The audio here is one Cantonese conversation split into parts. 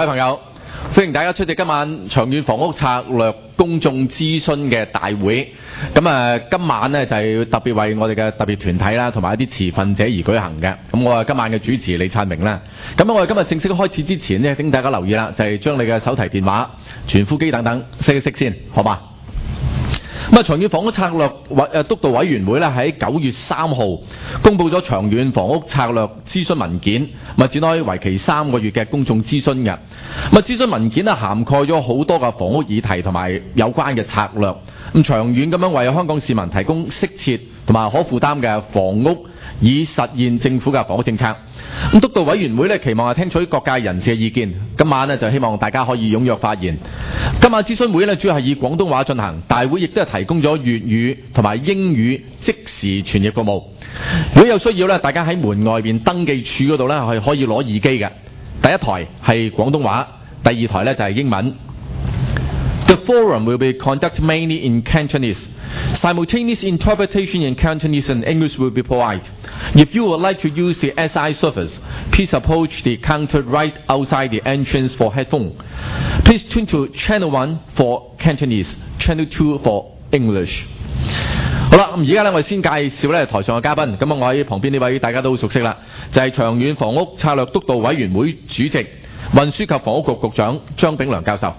位朋友，歡迎大家出席今晚長遠房屋策略公眾諮詢嘅大會。今晚呢就係特別為我哋嘅特別團體啦，同埋一啲持份者而舉行嘅。咁我係今晚嘅主持李燦明啦。咁我哋今日正式開始之前呢，請大家留意啦，就係將你嘅手提電話、傳呼機等等熄一熄先，好嘛？長遠房屋策略督導委員會咧喺9月3號公布咗長遠房屋策略諮詢文件，展開為期3個月嘅公眾諮詢嘅。諮詢文件涵蓋咗好多嘅房屋議題同埋有關嘅策略，長遠咁樣為香港市民提供適切同埋可負擔嘅房屋，以實現政府嘅房屋政策。督導委員會咧期望係聽取各界人士嘅意見。今晚咧就希望大家可以踴躍發言。今晚諮詢會咧主要係以廣東話進行，大會亦都係提供咗粵語同埋英語即時傳譯服務。如果有需要咧，大家喺門外邊登記處嗰度咧係可以攞耳機嘅。第一台係廣東話，第二台咧就係英文。The forum will be conducted mainly in Cantonese. Simultaneous interpretation in Cantonese and English will be provided. If you would like to use the SI service, please approach the counter right outside the entrance for headphone. Please tune to Channel 1 for Cantonese, Channel 2 for English. 好啦，而家咧我哋先介紹咧台上嘅嘉賓。咁我喺旁邊呢位大家都好熟悉啦，就係長遠房屋策略督導委員會主席、運輸及房屋局局長張炳良教授。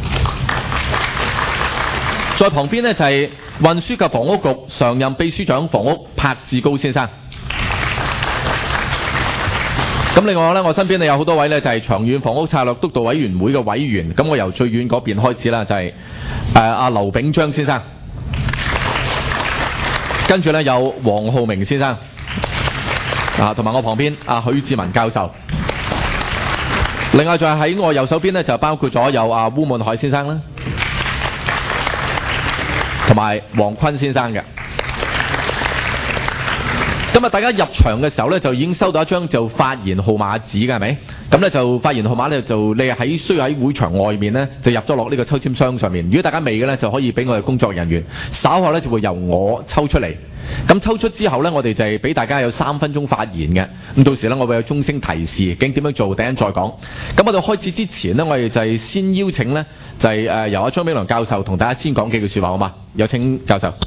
在旁邊呢，就係運輸及房屋局常任秘書長房屋柏志高先生。咁另外呢，我身邊有好多位呢，就係長遠房屋策略督導委員會嘅委員。咁我由最遠嗰邊開始啦，就係阿劉炳章先生，跟住呢，有黃浩明先生，同埋我旁邊阿許志文教授。另外就係喺我右手邊呢，就包括咗有阿鄔滿海先生啦，同埋黃坤先生嘅。今日大家入場嘅時候呢，就已經收到一張就發言號碼紙嘅，係咪？咁呢就發言號碼呢，就你係需要喺會場外面呢，就入咗落呢個抽籤箱上面。如果大家未嘅呢，就可以俾我哋工作人員稍後呢就會由我抽出嚟。咁抽出之後呢，我哋就係俾大家有3分鐘發言嘅。咁到時呢，我會有鐘聲提示，究竟點樣做，等陣再講。咁我哋開始之前呢，我哋就係先邀請呢，就係由阿張炳良教授同大家先講幾句說話，好嘛？有請教授。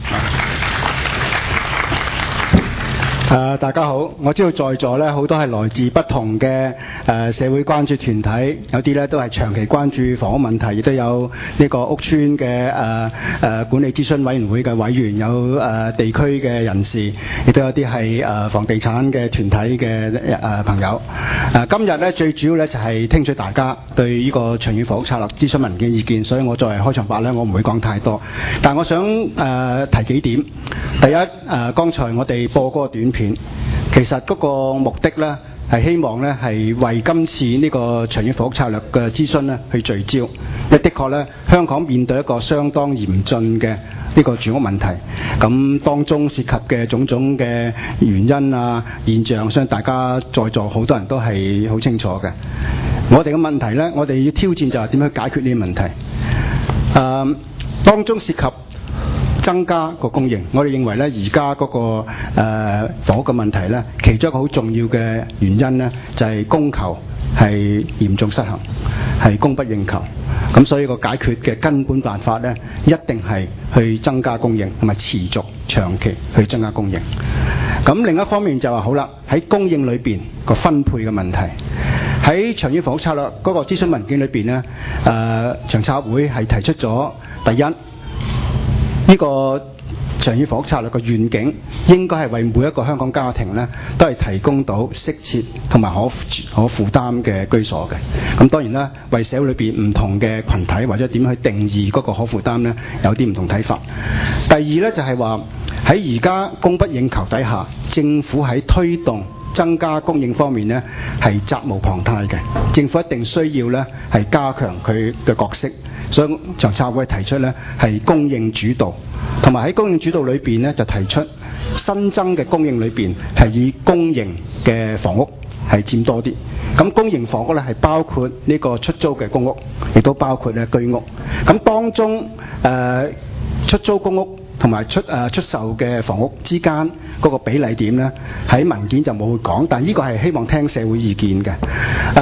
大家好，我知道在座咧好多係來自不同嘅社會關注團體，有啲咧都係長期關注房屋問題，亦都有呢個屋邨嘅管理諮詢委員會嘅委員，有地區嘅人士，亦都有啲係房地產嘅團體嘅朋友。今日咧最主要咧就係聽取大家對呢個長遠房屋策略諮詢文件嘅意見，所以我作為開場白咧，我唔會講太多，但我想提幾點。第一，剛才我哋播嗰個短片，其實嗰個目的呢係希望呢係為今次呢個長遠房屋策略嘅諮詢呢去聚焦。因為的確呢，香港面對一個相當嚴峻嘅呢個住屋問題，咁當中涉及嘅種種嘅原因啊現象，相信大家在座好多人都係好清楚嘅。我哋嘅問題呢，我哋要挑戰就係點樣解決呢啲問題。當中涉及增加個供應，我哋認為咧，而家嗰個房屋嘅問題咧，其中一個好重要嘅原因咧，就係供求係嚴重失衡，係供不應求。咁所以個解決嘅根本辦法咧，一定係去增加供應，同埋持續長期去增加供應。咁另一方面就話好啦，喺供應裏邊個分配嘅問題，喺長遠房屋策略嗰個諮詢文件裏邊咧，長策會係提出咗第一。呢個長遠房屋策略嘅願景應該係為每一個香港家庭呢都係提供到適切同埋可負擔嘅居所嘅。咁當然啦，為社會裏邊唔同嘅群體或者點去定義嗰個可負擔呢，有啲唔同睇法。第二呢，就係話喺而家供不應求底下，政府喺推動增加供應方面呢係責無旁貸嘅。政府一定需要呢係加強佢嘅角色。所以長策會提出呢係供應主導，同埋喺供應主導裏邊呢就提出新增嘅供應裏邊係以公營嘅房屋係佔多啲。咁公營房屋呢係包括呢個出租嘅公屋，亦都包括呢居屋。咁當中出租公屋同埋出售嘅房屋之間嗰個比例點呢，喺文件就冇去講，但呢個係希望聽社會意見嘅。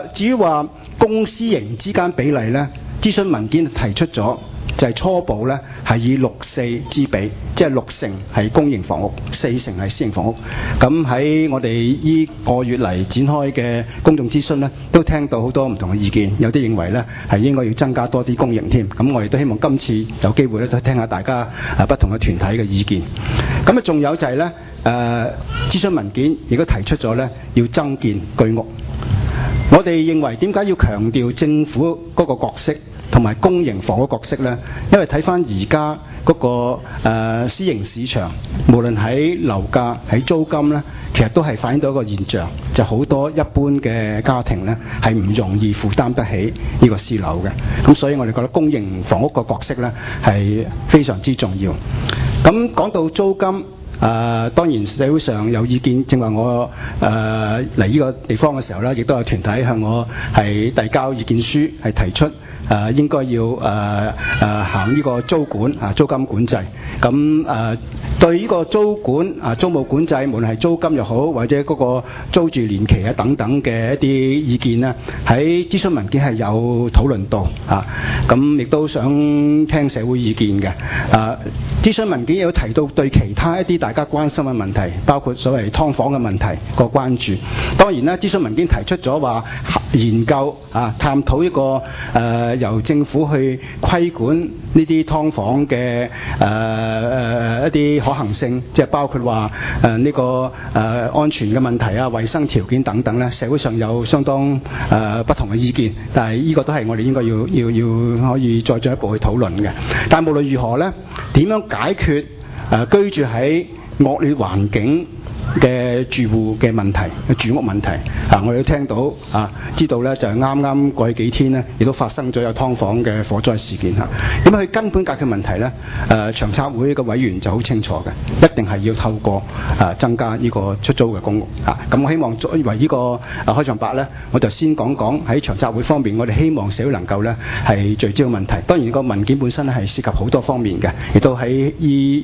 至於話公私營之間比例呢，諮詢文件提出咗，就係初步呢係以6:4之比，即係60%係公營房屋，40%係私營房屋。咁喺我哋依個月嚟展開嘅公眾諮詢呢，都聽到好多唔同嘅意見，有啲認為呢係應該要增加多啲公營添。咁我哋都希望今次有機會咧，都聽下大家不同嘅團體嘅意見。咁啊，仲有就係呢諮詢文件亦都提出咗呢要增建居屋。我哋認為點解要強調政府嗰個角色同埋公營房屋角色呢？因為睇翻而家嗰個私營市場，無論喺樓價喺租金呢，其實都係反映到一個現象，就好多一般嘅家庭呢係唔容易負擔得起呢個私樓嘅。咁所以我哋覺得公營房屋個角色呢係非常之重要。咁講到租金。當然社會上有意見，正話我嚟呢個地方嘅時候呢，亦都有團體向我係遞交意見書，係提出應該要行呢個租管租金管制。咁對呢個租管租務管制，無論係租金又好，或者嗰個租住年期等等嘅一啲意見呢，喺諮詢文件係有討論到咁亦都想聽社會意見嘅。諮詢文件有提到對其他一啲大家關心嘅問題，包括所謂劏房嘅問題個關注。當然啦，諮詢文件提出咗話研究探討一個由政府去規管呢啲劏房嘅一啲可行性，即係包括話呢個安全嘅問題衞生條件等等咧，社會上有相當不同嘅意見，但係呢個都係我哋應該要可以再進一步去討論嘅。但係無論如何咧，點樣解決居住喺惡劣環境嘅住戶嘅問題，住屋問題我哋都聽到知道咧就係啱啱過去幾天呢，亦都發生咗有劏房嘅火災事件咁佢根本解決問題呢，長策會嘅委員就好清楚嘅，一定係要透過增加呢個出租嘅公屋咁我希望作為呢個開場白呢，我就先講講喺長策會方面，我哋希望社會能夠呢係聚焦問題。當然個文件本身係涉及好多方面嘅，亦都喺呢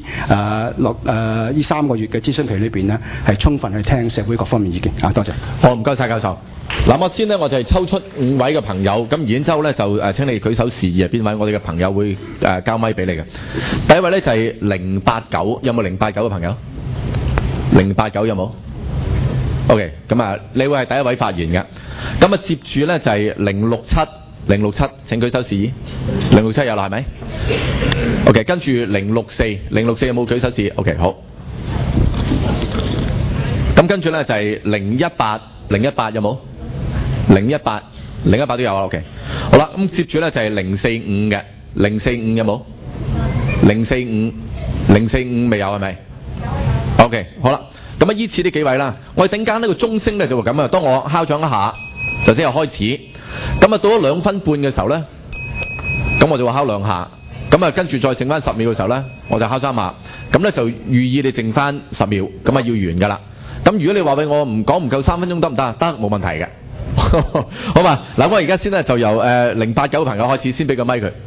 3個月嘅諮詢期裏邊呢，係充分去聽社會各方面意見多謝。 好，唔該晒教授。嗱，我先呢，我就係抽出5位嘅朋友，咁然之後呢，就請你舉手示意係邊位，我哋嘅朋友會交咪俾你嘅。第一位呢，就係089，有冇089嘅朋友？089有冇 ？OK， 咁你會係第一位發言嘅。咁接住呢，就係067，請舉手示意。067有啦係咪 ？OK， 跟住064有冇舉手示意 ？OK， 好。咁跟住呢，就係018有冇？018都有啊 OK。好啦，咁接住呢，就係045嘅，045有冇？045未有係咪 ？OK， 好啦，咁依次呢幾位啦，我哋陣間呢個鐘聲呢就會咁啊，當我敲掌一下就即係開始，咁到咗2分半嘅時候呢，咁我就會敲2下，咁跟住再剩翻10秒嘅時候呢，我就敲3下，咁呢就寓意你剩翻10秒，咁要完㗎啦。咁如果你話俾我唔講唔夠3分鐘得唔得？得，冇問題嘅。好嘛，嗱我而家先呢，就由089嘅朋友開始，先俾個咪佢。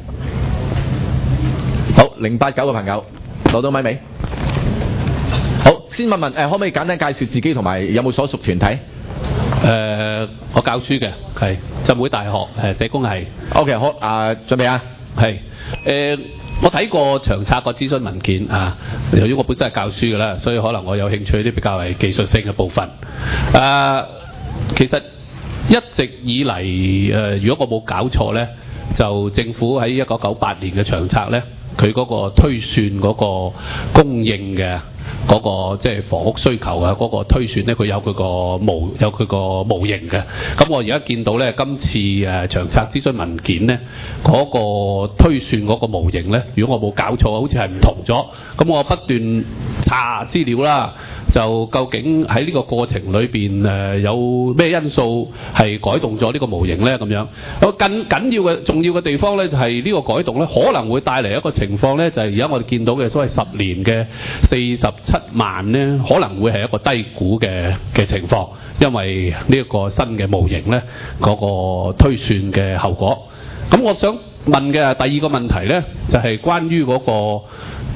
好，089嘅朋友攞到咪未？好，先問可唔可以簡單介紹自己同埋有冇所屬團體？ 我教書嘅，係浸會大學社工系。 OK， 好，準備啊？ 係我睇過長策個諮詢文件由於我本身係教書嘅啦，所以可能我有興趣啲比較係技術性嘅部分。其實一直以嚟如果我冇搞錯呢，就政府喺1998年嘅長策呢，佢嗰個推算嗰個供應嘅嗰個即係房屋需求嗰個推算呢，佢有佢個模型嘅。咁我而家見到呢，今次長策諮詢文件呢，嗰個推算嗰個模型呢，如果我冇搞錯，好似係唔同咗。咁我不斷查資料啦，就究竟喺呢個過程裏邊有咩因素係改動咗呢個模型呢？咁樣更緊要嘅重要嘅地方呢，就係呢個改動呢，可能會帶嚟一個情況呢，就係而家我哋見到嘅所謂10年嘅47萬呢，可能會係一個低估嘅情況，因為呢一個新嘅模型呢，嗰個推算嘅後果。咁我想問嘅第二個問題呢，就係關於嗰個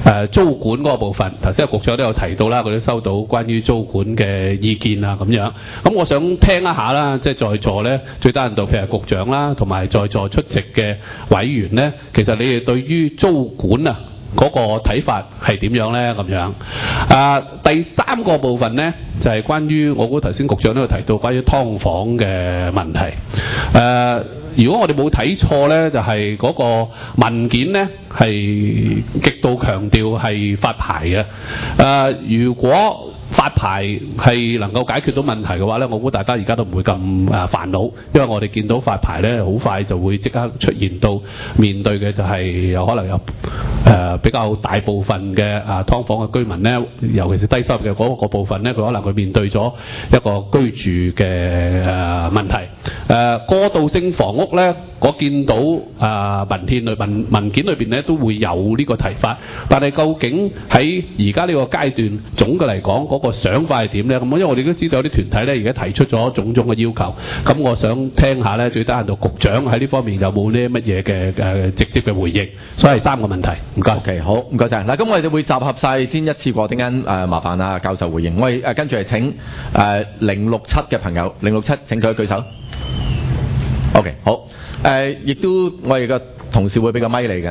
租管嗰個部分，頭先局長都有提到啦，佢都收到關於租管嘅意見啊咁樣。咁我想聽一下啦，即係在座咧最低限度譬如局長啦，同埋在座出席嘅委員咧，其實你哋對於租管啊嗰個睇法係點樣咧？咁樣第三個部分咧就係關於我估頭先局長都有提到關於劏房嘅問題。如果我哋冇睇錯咧，就係嗰個文件咧係極度強調係發牌嘅。如果發牌係能夠解決到問題嘅話咧，我估大家而家都唔會咁煩惱，因為我哋見到發牌咧好快就會即刻出現到面對嘅就係有可能有比較大部分嘅劏房嘅居民咧，尤其是低收入嘅嗰個部分咧，佢可能會面對咗一個居住嘅問題。過渡性房屋咧，我見到文件裏邊咧都會有呢個提法，但係究竟喺而家呢個階段總嘅嚟講嗰個想法係點咧？咁因為我哋都知道有啲團體咧而家提出咗種種嘅要求，咁我想聽下咧最低限度局長喺呢方面有冇呢乜嘢嘅直接嘅回應？所以係3個問題，唔該。 OK， 好，唔該晒。嗱，咁我哋會集合晒先一次過，陣間麻煩啊教授回應。我哋跟住係請067嘅朋友，067請佢舉手。OK， 好。亦都我哋嘅同事會俾個咪你嘅。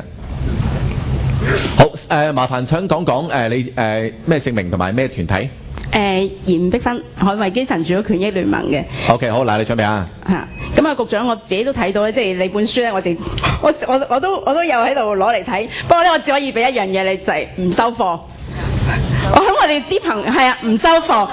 好，麻煩想講講你咩姓名同埋咩團體？ 嚴碧芬，捍衞基層住屋權益聯盟嘅。 OK， 好，嗱，你準備啊？ 咁啊，局長，我自己都睇到咧，即係你本書咧，我都有喺度攞嚟睇。不過咧，我只可以俾一樣嘢你，就係唔收貨。我喺我哋啲朋係啊，唔收貨。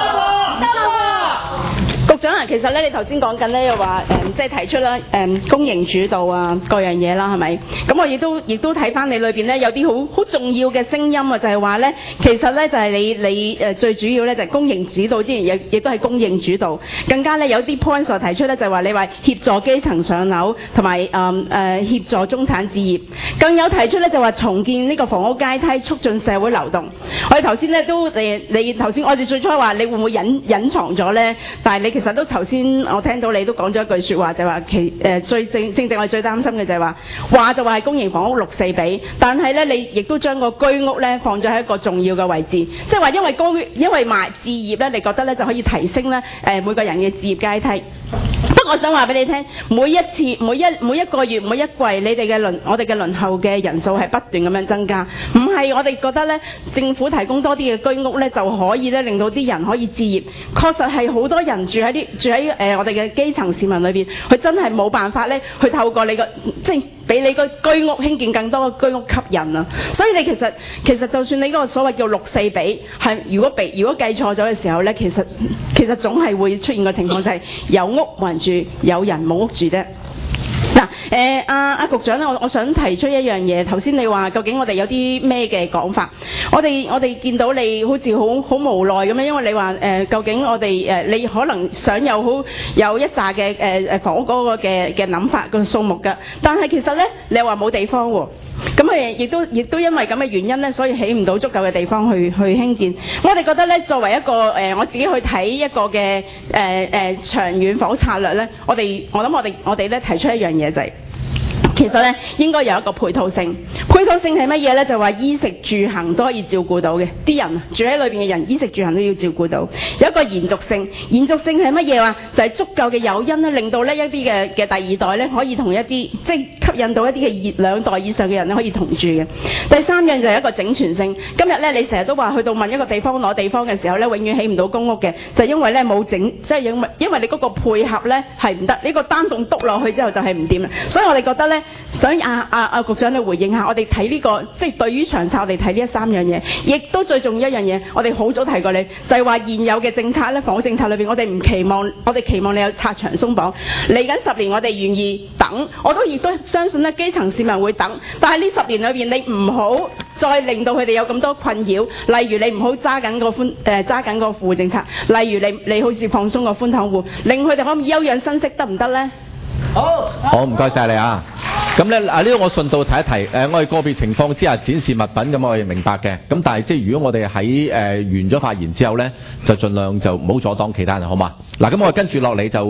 局長啊，其實咧，你頭先講緊咧又話即係提出啦公營主導啊各樣嘢啦，係咪？咁我亦都睇翻你裏邊咧有啲好重要嘅聲音啊，就係話咧，其實咧就係你最主要咧就係公營主導之前亦都係公營主導，更加咧有啲 point 所提出咧就係話你話協助基層上樓，同埋協助中產置業，更有提出咧就話重建呢個房屋階梯，促進社會流動。我哋頭先咧都你頭先我哋最初話你會唔會隱藏咗咧？但係你其實都頭先我聽到你都講咗一句説話，就話最正我哋最擔心嘅就係話就話係公營房屋6:4比，但係咧你亦都將個居屋咧放咗喺一個重要嘅位置，即係話因為賣置業咧，你覺得咧就可以提升咧每個人嘅置業階梯。不過我想話俾你聽，每一次每一個月每一季，我哋嘅輪候嘅人數係不斷咁樣增加，唔係我哋覺得咧政府提供多啲嘅居屋咧就可以咧令到啲人可以置業，確實係好多人住喺我哋嘅基層市民裏邊，佢真係冇辦法咧去透過你個即係俾你個居屋興建更多嘅居屋吸引啊！所以你其實就算你嗰個所謂叫6:4比，係如果計錯咗嘅時候咧，其實總係會出現個情況就係有屋冇人住，有人冇屋住啫。嗱，局長咧，我想提出一樣嘢。頭先你話究竟我哋有啲咩嘅講法？我哋見到你好似好無奈咁樣，因為你話究竟我哋你可能想有一紮嘅房屋嗰個嘅諗法個數目㗎，但係其實咧你又話冇地方喎。咁亦都因為咁嘅原因咧，所以起唔到足夠嘅地方去興建。我哋覺得咧，作為一個我自己去睇一個嘅長遠房屋策略咧，我諗我哋咧提出一樣嘢就係。其實咧應該有一個配套性，配套性係乜嘢咧？就話衣食住行都可以照顧到嘅，啲人住喺裏邊嘅人衣食住行都要照顧到，有一個延續性。延續性係乜嘢話？就係足夠嘅誘因咧，令到呢一啲嘅第二代咧可以同一啲即係吸引到一啲嘅2代以上嘅人咧可以同住嘅。第三樣就係一個整全性。今日咧你成日都話去到問一個地方攞地方嘅時候咧，永遠起唔到公屋嘅，就係因為咧冇整，即係因為你嗰個配合咧係唔得，呢個單棟篤落去之後就係唔掂啦。所以我哋覺得咧。想局長你回應下，我哋睇呢個即係對於長策，我哋睇呢3樣嘢，亦都最重要一樣嘢，我哋好早提過你，就係話現有嘅政策咧，房屋政策裏邊，我哋期望你有拆牆鬆綁。嚟緊10年，我哋願意等，亦都相信咧，基層市民會等。但係呢10年裏邊，你唔好再令到佢哋有咁多困擾，例如你唔好揸緊個富戶政策，例如你好似放鬆個寬敞戶，令佢哋可以休養生息，得唔得咧？ 好，唔該晒你啊！咁咧呢度我順道提一提，我哋個別情況之下展示物品咁，我哋明白嘅。咁但係即係如果我哋喺完咗發言之後咧，就盡量就唔好阻擋其他人，好嘛？嗱，咁我哋跟住落嚟就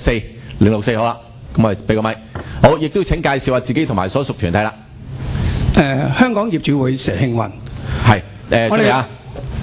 064好啦。咁我哋俾個咪。好，亦都請介紹下自己同埋所屬團體啦。 香港業主會佘慶雲。 係準備啊！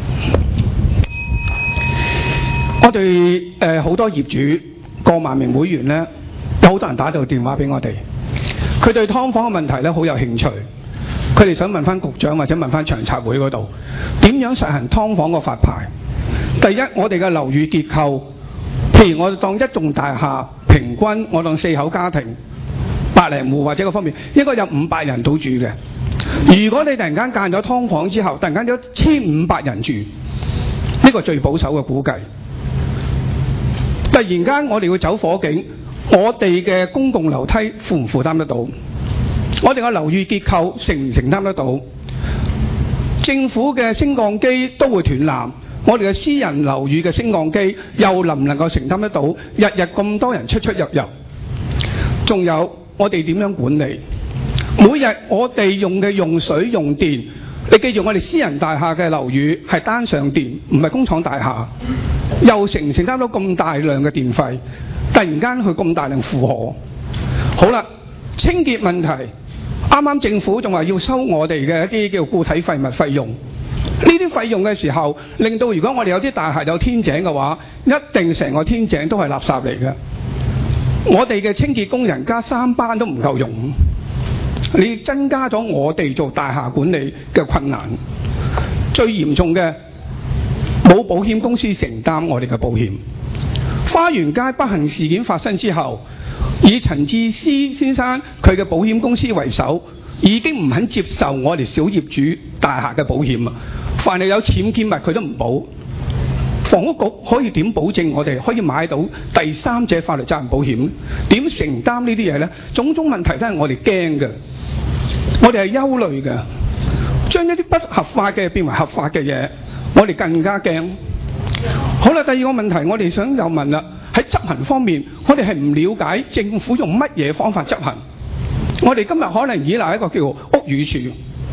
我哋好多業主過萬名會員呢，有好多人打到電話俾我哋，佢對劏房嘅問題呢好有興趣，佢哋想問翻局長或者問翻長策會嗰度點樣實行劏房個發牌。第一，我哋嘅樓宇結構，譬如我哋當一棟大廈平均我當4口家庭100零戶或者個方面應該有500人到住嘅。如果你突然間間咗劏房之後，突然間有1500人住，呢個最保守嘅估計。突然間我哋要走火警，我哋嘅公共樓梯負唔負擔得到？我哋嘅樓宇結構承唔承擔得到？政府嘅升降機都會斷纜，我哋嘅私人樓宇嘅升降機又能唔能夠承擔得到？日日咁多人出出入入，仲有我哋點樣管理？每日我哋用嘅用水用電，你記住我哋私人大廈嘅樓宇係單上電，唔係工廠大廈，又承唔承擔到咁大量嘅電費？突然間佢咁大量負荷，好啦，清潔問題，啱啱政府仲話要收我哋嘅一啲叫固體廢物費用，呢啲費用嘅時候，令到如果我哋有啲大廈有天井嘅話，一定成個天井都係垃圾嚟嘅。我哋嘅清潔工人加3班都唔夠用，你增加咗我哋做大廈管理嘅困難。最嚴重嘅，冇保險公司承擔我哋嘅保險。花園街不幸事件發生之後，以陳智思先生佢嘅保險公司為首，已經唔肯接受我哋小業主大廈嘅保險啊！凡係有僭建物佢都唔保。房屋局可以點保證我哋可以買到第三者法律責任保險？點承擔呢啲嘢呢？種種問題都係我哋驚嘅，我哋係憂慮嘅。將一啲不合法嘅變為合法嘅嘢，我哋更加驚。好啦，第二個問題我哋想又問啦，喺執行方面，我哋係唔了解政府用乜嘢方法執行。我哋今日可能依賴一個叫屋宇署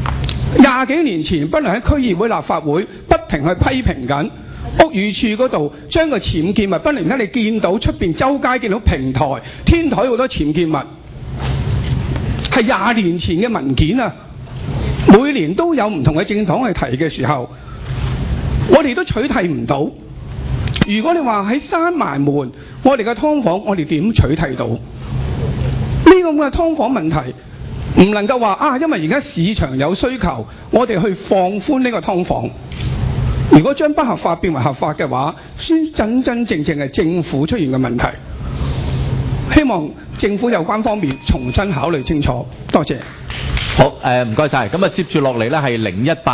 ，20幾年前不論喺區議會、立法會不停去批評緊屋宇署嗰度將個僭建物，不論而家你見到出邊周街見到平台、天台好多僭建物，係20年前嘅文件啊！每年都有唔同嘅政黨去提嘅時候，我哋都取締唔到。如果你話喺閂埋門，我哋嘅劏房，我哋點取締到？呢個咁嘅劏房問題，唔能夠話啊，因為而家市場有需求，我哋去放寬呢個劏房。如果將不合法變為合法嘅話，先真真正正係政府出現嘅問題。希望政府有關方面重新考慮清楚。多謝。 好，唔該晒。咁啊，接住落嚟呢係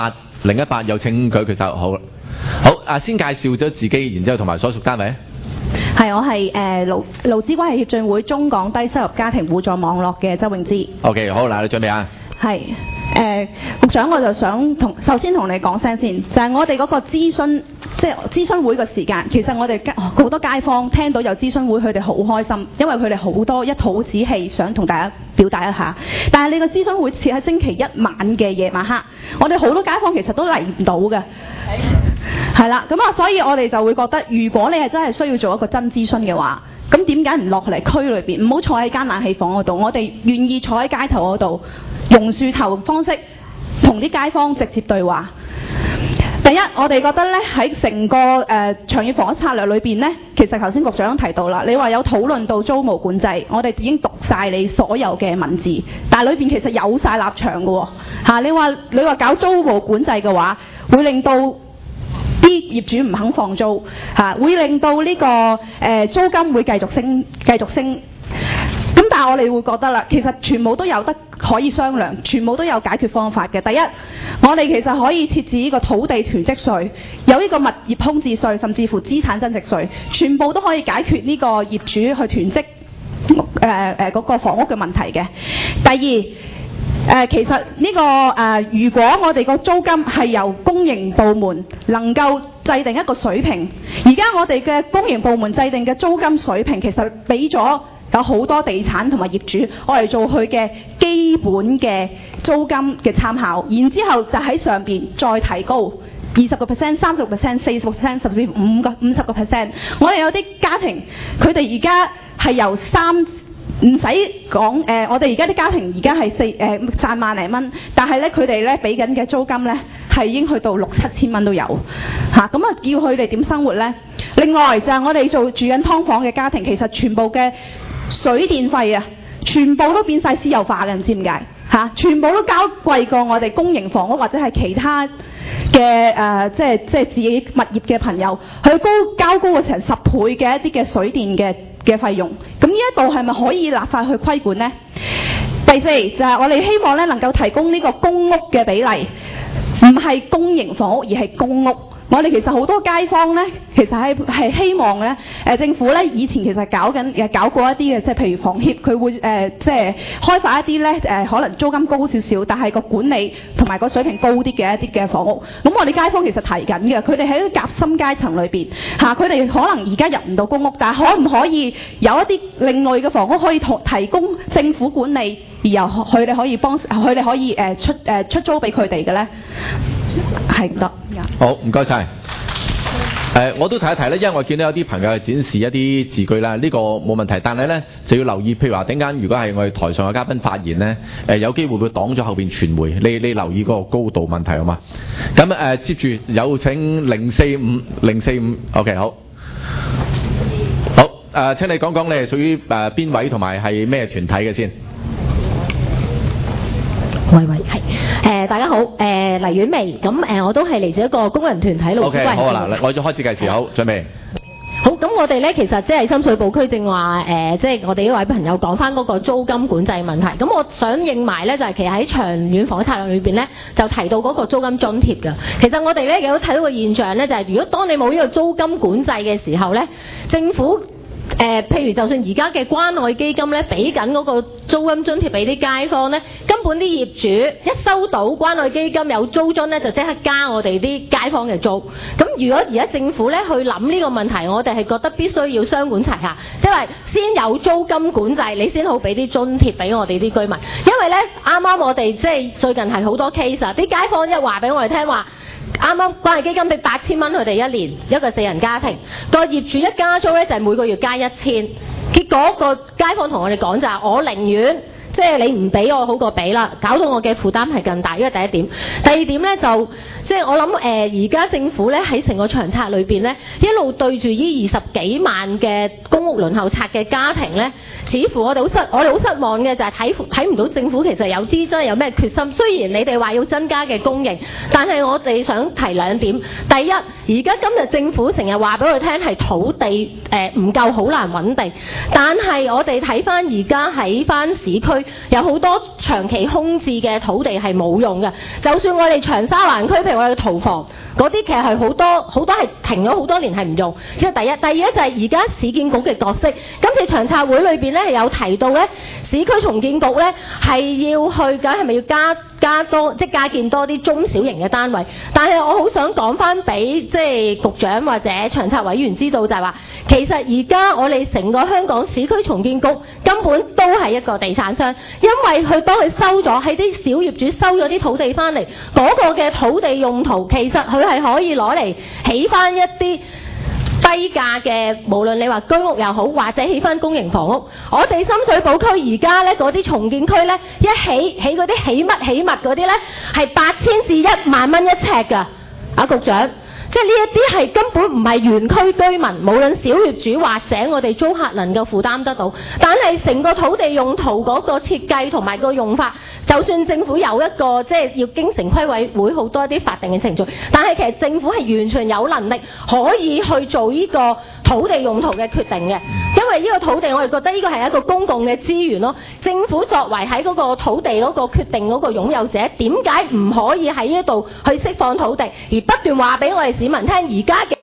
018，有請舉佢手。好，先介紹咗自己，然之後同埋所屬單位。 係，我係勞資關係協進會中港低收入家庭互助網絡嘅周永芝。 OK， 好，嗱，你準備啊？ 係，局長，我就想首先同你講聲先，就係我哋嗰個諮詢，即係諮詢會嘅時間，其實我哋好多街坊聽到有諮詢會，佢哋好開心，因為佢哋好多一肚子氣想同大家表達一下。但係你個諮詢會設喺星期一晚嘅夜晚黑，我哋好多街坊其實都嚟唔到嘅。係啦，咁啊，所以我哋就會覺得，如果你係真係需要做一個真諮詢嘅話，咁點解唔落嚟區裏邊，唔好坐喺間冷氣房嗰度？我哋願意坐喺街頭嗰度，用樹頭方式同啲街坊直接對話。第一，我哋覺得咧喺成個長遠房屋策略裏邊咧，其實頭先局長提到啦，你話有討論到租務管制，我哋已經讀晒你所有嘅文字，但係裏邊其實有晒立場嘅喎嚇。你話搞租務管制嘅話，會令到啲業主唔肯放租嚇，會令到呢個租金會繼續升。咁但係我哋會覺得啦，其實全部都有得可以商量，全部都有解決方法嘅。第一，我哋其實可以設置呢個土地囤積稅，有呢個物業空置稅，甚至乎資產增值稅，全部都可以解決呢個業主去囤積嗰個房屋嘅問題嘅。第二，其實呢個如果我哋個租金係由公營部門能夠制定一個水平，而家我哋嘅公營部門制定嘅租金水平，其實俾咗有好多地產同埋業主，我嚟做佢嘅基本嘅租金嘅參考，然之後就喺上邊再提高20%、30%、40%，甚至50%。我哋有啲家庭，佢哋而家係由唔使講我哋而家啲家庭而家係賺萬零蚊，但係咧佢哋咧俾緊嘅租金咧係已經去到6、7千蚊都有嚇，咁叫佢哋點生活咧？另外就係我哋住緊劏房嘅家庭，其實全部嘅水電費啊，全部都變晒私有化嘅，唔知點解嚇，全部都交貴過我哋公營房屋或者係其他嘅即係自己物業嘅朋友，佢交高過成10倍嘅一啲嘅水電嘅費用，咁呢一度係咪可以立法去規管呢？第四就係我哋希望咧能夠提供呢個公屋嘅比例，唔係公營房屋而係公屋。我哋其實好多街坊咧，其實係希望咧，政府咧以前其實搞過一啲嘅，即係譬如房協佢會即係開發一啲咧可能租金高少少，但係個管理同埋個水平高啲嘅一啲嘅房屋。咁我哋街坊其實提緊嘅，佢哋喺夾心階層裏邊嚇，佢哋可能而家入唔到公屋，但係可唔可以有一啲另類嘅房屋可以提供政府管理，而由佢哋可以佢哋可以出租俾佢哋嘅咧？係唔得。 好，唔該晒。我都提一提咧，因為我見到有啲朋友係展示一啲字句啦，呢個冇問題，但係咧就要留意，譬如話陣間如果係我哋台上嘅嘉賓發言咧，有機會會擋咗後邊傳媒，你留意嗰個高度問題好嘛？咁接住有請045 ，OK 好，請你講講你係屬於邊位同埋係咩團體嘅先？ 喂，係大家好，黎婉薇，咁我都係嚟自一個工人團體勞工關係。 OK， 好啊，嗱，我已經開始計時，好，準備。 好，咁我哋咧其實即係深水埗區正話即係我哋呢位朋友講翻嗰個租金管制問題。咁我想應埋咧，就係其實喺長遠房屋策略裏邊咧，就提到嗰個租金津貼㗎。其實我哋咧亦都睇到個現象咧，就係如果當你冇呢個租金管制嘅時候咧，政府譬如就算而家嘅關愛基金咧，俾緊嗰個租金津貼俾啲街坊咧，根本啲業主一收到關愛基金有租津咧，就即刻加我哋啲街坊嘅租。咁如果而家政府咧去諗呢個問題，我哋係覺得必須要雙管齊下，即係話先有租金管制，你先好俾啲津貼俾我哋啲居民。因為咧啱啱我哋即係最近係好多 case 啊，啲街坊一話俾我哋聽話。啱啱關愛基金俾8000蚊佢哋一年一個4人家庭，個業主一加租咧就係每個月加1000，結果個街坊同我哋講就係我寧願即係你唔俾我好過俾啦，搞到我嘅負擔係更大，呢個第一點。第二點咧就即係我諗而家政府咧喺成個長策裏邊咧，一路對住呢20幾萬嘅公屋輪候冊嘅家庭咧，似乎我哋好失望嘅就係睇唔到政府其實有真係有咩決心。雖然你哋話要增加嘅供應，但係我哋想提兩點。第一，而家今日政府成日話俾我哋聽係土地唔夠，好難揾地，但係我哋睇翻而家喺翻市區有好多長期空置嘅土地係冇用嘅。就算我哋長沙灣區，譬如我哋嘅屠房嗰啲，其實係好多係停咗好多年係唔用。呢個第一。第二咧就係而家市建局嘅角色，今次長策會裏邊咧係有提到咧，市區重建局咧係要去緊係咪要加多即係加建多啲中小型嘅單位？但係我好想講翻俾即係局長或者長策委員知道，就係話其實而家我哋成個香港市區重建局根本都係一個地產商，因為佢當佢收咗喺啲小業主收咗啲土地翻嚟，嗰個嘅土地用途其實佢係可以攞嚟起翻一啲低價嘅，無論你話居屋又好，或者起翻公營房屋。我哋深水埗區而家咧嗰啲重建區咧，一起嗰啲起物嗰啲咧，係8000至1萬蚊一尺㗎，局長。即係呢一啲係根本唔係原區居民，無論小業主或者我哋租客能夠負擔得到。但係成個土地用途嗰個設計同埋個用法，就算政府有一個即係要經城規委會好多一啲法定嘅程序，但係其實政府係完全有能力可以去做呢個土地用途嘅決定嘅。因為呢個土地我哋覺得呢個係一個公共嘅資源咯。政府作為喺嗰個土地嗰個決定嗰個擁有者，點解唔可以喺呢度去釋放土地，而不斷話俾我哋市民聽，而家